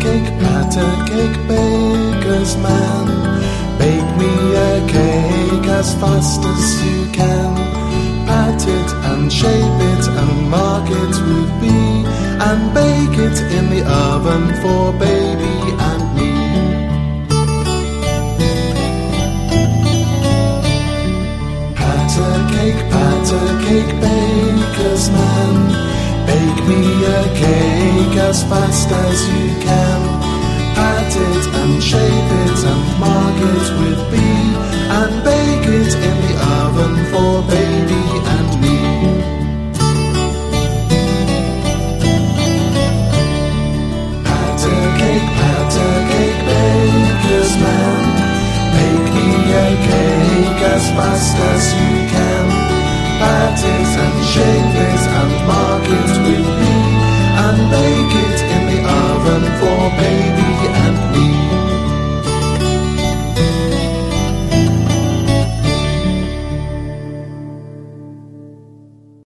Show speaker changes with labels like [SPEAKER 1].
[SPEAKER 1] cake, baker's man. Bake me a cake as fast as you can. Pat it and shape it and mark it with B, and bake it in the oven for baby and me. Pat a cake, baker's man. Bake me a cake as fast as you can. Pat it and shape it and mark it with B, and bake it in the oven for baby.